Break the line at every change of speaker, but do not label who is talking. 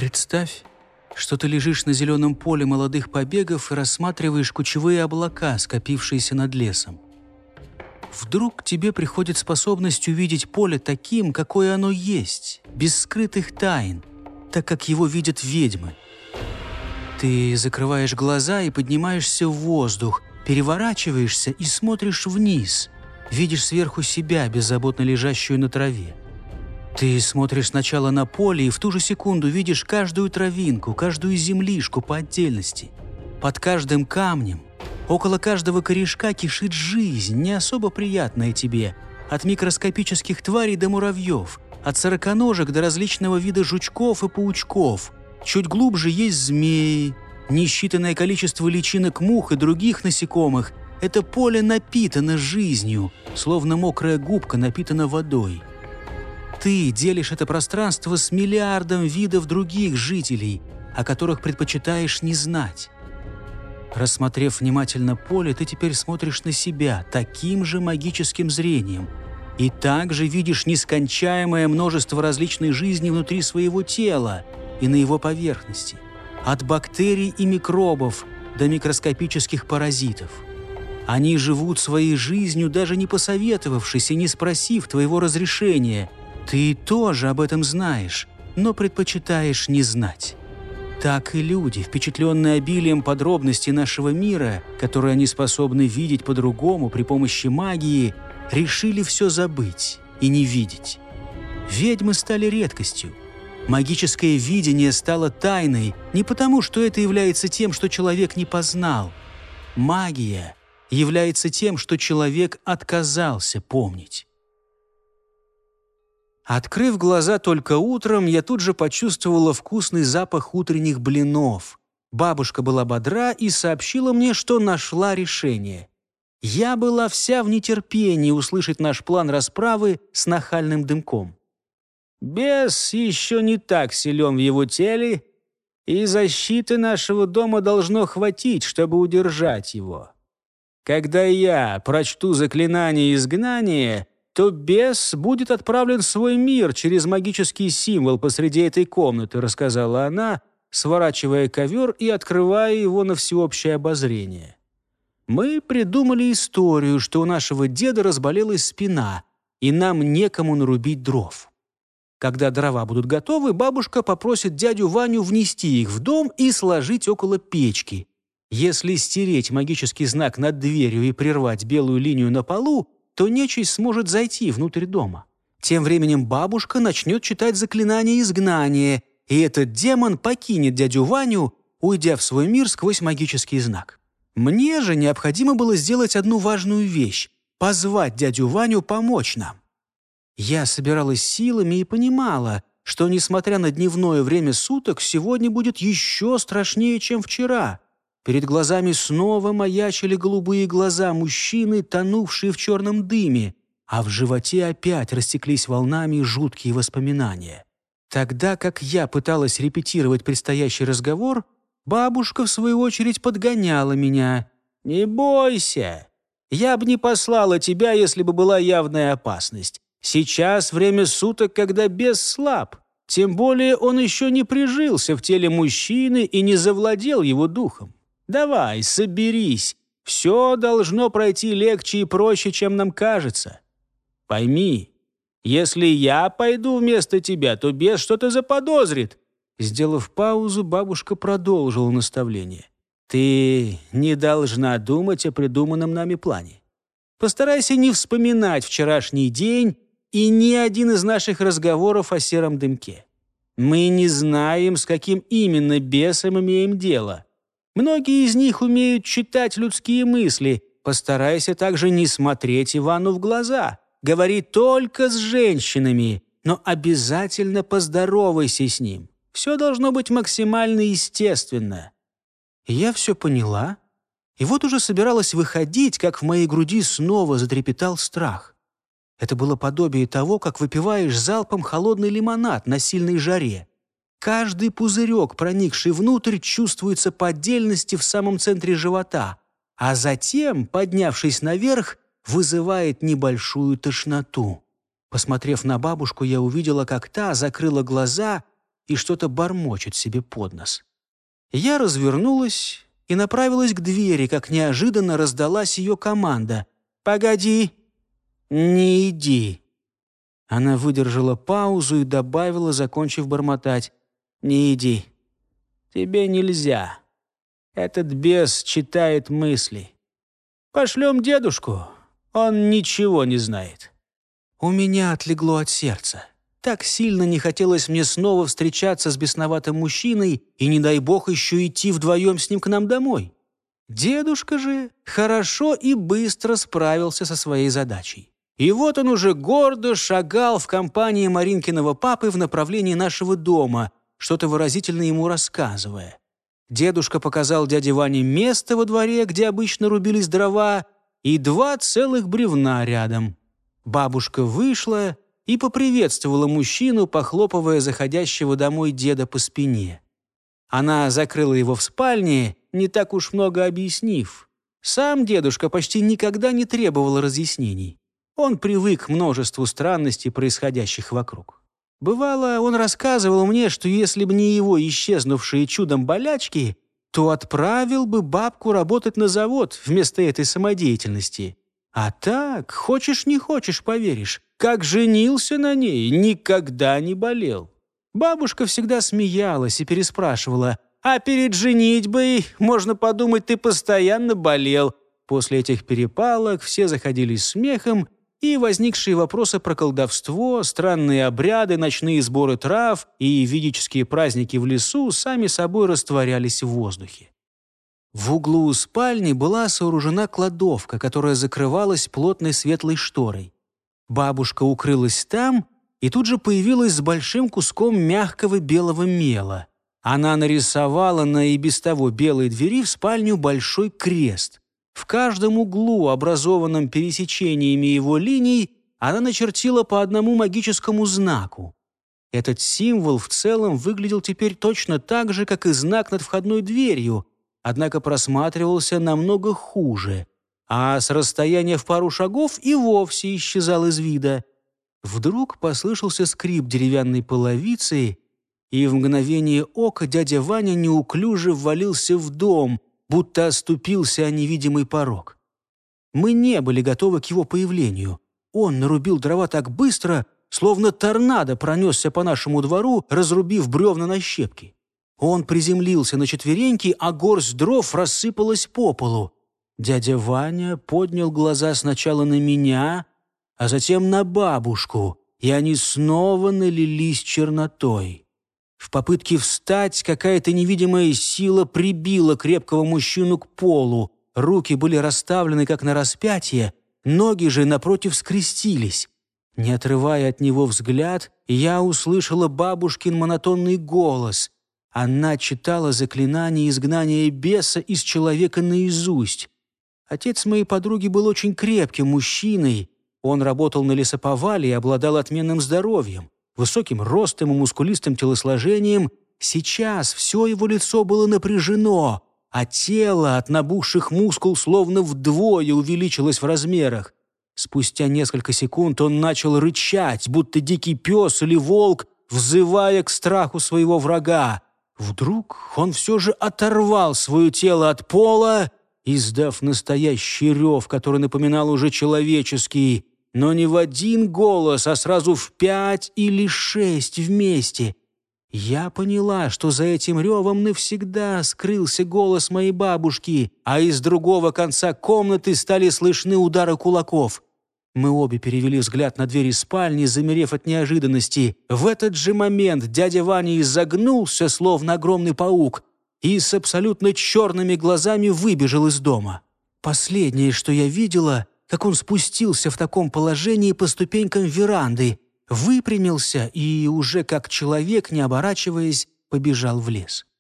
Представь, что ты лежишь на зеленом поле молодых побегов и рассматриваешь кучевые облака, скопившиеся над лесом. Вдруг к тебе приходит способность увидеть поле таким, какое оно есть, без скрытых тайн, так как его видят ведьмы. Ты закрываешь глаза и поднимаешься в воздух, переворачиваешься и смотришь вниз, видишь сверху себя, беззаботно лежащую на траве. Ты смотришь сначала на поле и в ту же секунду видишь каждую травинку, каждую землишку по отдельности. Под каждым камнем, около каждого корешка кишит жизнь, не особо приятная тебе, от микроскопических тварей до муравьев, от сороконожек до различного вида жучков и паучков. Чуть глубже есть змеи, несчитанное количество личинок мух и других насекомых. Это поле напитано жизнью, словно мокрая губка напитана водой. Ты делишь это пространство с миллиардом видов других жителей, о которых предпочитаешь не знать. Рассмотрев внимательно поле, ты теперь смотришь на себя таким же магическим зрением и также видишь нескончаемое множество различной жизни внутри своего тела и на его поверхности, от бактерий и микробов до микроскопических паразитов. Они живут своей жизнью, даже не посоветовавшись и не спросив твоего разрешения. Ты тоже об этом знаешь, но предпочитаешь не знать. Так и люди, впечатленные обилием подробностей нашего мира, которые они способны видеть по-другому при помощи магии, решили все забыть и не видеть. Ведьмы стали редкостью. Магическое видение стало тайной не потому, что это является тем, что человек не познал. Магия является тем, что человек отказался помнить. Открыв глаза только утром, я тут же почувствовала вкусный запах утренних блинов. Бабушка была бодра и сообщила мне, что нашла решение. Я была вся в нетерпении услышать наш план расправы с нахальным дымком. Бес еще не так силен в его теле, и защиты нашего дома должно хватить, чтобы удержать его. Когда я прочту заклинание изгнания, то бес будет отправлен в свой мир через магический символ посреди этой комнаты», — рассказала она, сворачивая ковер и открывая его на всеобщее обозрение. «Мы придумали историю, что у нашего деда разболелась спина, и нам некому нарубить дров. Когда дрова будут готовы, бабушка попросит дядю Ваню внести их в дом и сложить около печки. Если стереть магический знак над дверью и прервать белую линию на полу, то нечисть сможет зайти внутрь дома. Тем временем бабушка начнет читать заклинание изгнания, и этот демон покинет дядю Ваню, уйдя в свой мир сквозь магический знак. Мне же необходимо было сделать одну важную вещь – позвать дядю Ваню помочь нам. Я собиралась силами и понимала, что, несмотря на дневное время суток, сегодня будет еще страшнее, чем вчера. Перед глазами снова маячили голубые глаза мужчины, тонувшие в черном дыме, а в животе опять растеклись волнами жуткие воспоминания. Тогда как я пыталась репетировать предстоящий разговор, бабушка, в свою очередь, подгоняла меня. «Не бойся. Я бы не послала тебя, если бы была явная опасность. Сейчас время суток, когда бес слаб. Тем более он еще не прижился в теле мужчины и не завладел его духом. Давай, соберись. Все должно пройти легче и проще, чем нам кажется. Пойми, если я пойду вместо тебя, то бес что-то заподозрит». Сделав паузу, бабушка продолжила наставление. «Ты не должна думать о придуманном нами плане. Постарайся не вспоминать вчерашний день и ни один из наших разговоров о сером дымке. Мы не знаем, с каким именно бесом имеем дело. Многие из них умеют читать людские мысли. Постарайся также не смотреть Ивану в глаза. Говори только с женщинами, но обязательно поздоровайся с ним. Все должно быть максимально естественно». Я все поняла, и вот уже собиралась выходить, как в моей груди снова затрепетал страх. Это было подобие того, как выпиваешь залпом холодный лимонад на сильной жаре. Каждый пузырек, проникший внутрь, чувствуется по отдельности в самом центре живота, а затем, поднявшись наверх, вызывает небольшую тошноту. Посмотрев на бабушку, я увидела, как та закрыла глаза и что-то бормочет себе под нос. Я развернулась и направилась к двери, как неожиданно раздалась ее команда. «Погоди! Не иди!» Она выдержала паузу и добавила, закончив бормотать. «Не иди. Тебе нельзя. Этот бес читает мысли. Пошлем дедушку. Он ничего не знает». У меня отлегло от сердца. Так сильно не хотелось мне снова встречаться с бесноватым мужчиной и, не дай бог, еще идти вдвоем с ним к нам домой. Дедушка же хорошо и быстро справился со своей задачей. И вот он уже гордо шагал в компании Маринкиного папы в направлении нашего дома, что-то выразительно ему рассказывая. Дедушка показал дяде Ване место во дворе, где обычно рубились дрова, и 2 целых бревна рядом. Бабушка вышла и поприветствовала мужчину, похлопывая заходящего домой деда по спине. Она закрыла его в спальне, не так уж много объяснив. Сам дедушка почти никогда не требовал разъяснений. Он привык к множеству странностей, происходящих вокруг. Бывало, он рассказывал мне, что если бы не его исчезнувшие чудом болячки, то отправил бы бабку работать на завод вместо этой самодеятельности. А так, хочешь не хочешь, поверишь, как женился на ней, никогда не болел. Бабушка всегда смеялась и переспрашивала: «А перед женитьбой, можно подумать, ты постоянно болел». После этих перепалок все заходились смехом, и возникшие вопросы про колдовство, странные обряды, ночные сборы трав и ведические праздники в лесу сами собой растворялись в воздухе. В углу спальни была сооружена кладовка, которая закрывалась плотной светлой шторой. Бабушка укрылась там и тут же появилась с большим куском мягкого белого мела. Она нарисовала на и без того белой двери в спальню большой крест. В каждом углу, образованном пересечениями его линий, она начертила по одному магическому знаку. Этот символ в целом выглядел теперь точно так же, как и знак над входной дверью, однако просматривался намного хуже, а с расстояния в пару шагов и вовсе исчезал из вида. Вдруг послышался скрип деревянной половицы, и в мгновение ока дядя Ваня неуклюже ввалился в дом, будто оступился о невидимый порог. Мы не были готовы к его появлению. Он нарубил дрова так быстро, словно торнадо пронесся по нашему двору, разрубив бревна на щепки. Он приземлился на четвереньки, а горсть дров рассыпалась по полу. Дядя Ваня поднял глаза сначала на меня, а затем на бабушку, и они снова налились чернотой. В попытке встать какая-то невидимая сила прибила крепкого мужчину к полу. Руки были расставлены, как на распятие, ноги же, напротив, скрестились. Не отрывая от него взгляд, я услышала бабушкин монотонный голос. Она читала заклинание изгнания беса из человека наизусть. Отец моей подруги был очень крепким мужчиной. Он работал на лесоповале и обладал отменным здоровьем, высоким ростом и мускулистым телосложением. Сейчас все его лицо было напряжено, а тело от набухших мускул словно вдвое увеличилось в размерах. Спустя несколько секунд он начал рычать, будто дикий пес или волк, взывая к страху своего врага. Вдруг он все же оторвал свое тело от пола, издав настоящий рев, который напоминал уже человеческий, но не в один голос, а сразу в 5 или 6 вместе. Я поняла, что за этим ревом навсегда скрылся голос моей бабушки, а из другого конца комнаты стали слышны удары кулаков. Мы обе перевели взгляд на двери спальни, замерев от неожиданности. В этот же момент дядя Ваня изогнулся, словно огромный паук, и с абсолютно черными глазами выбежал из дома. Последнее, что я видела, как он спустился в таком положении по ступенькам веранды, выпрямился и, уже как человек, не оборачиваясь, побежал в лес.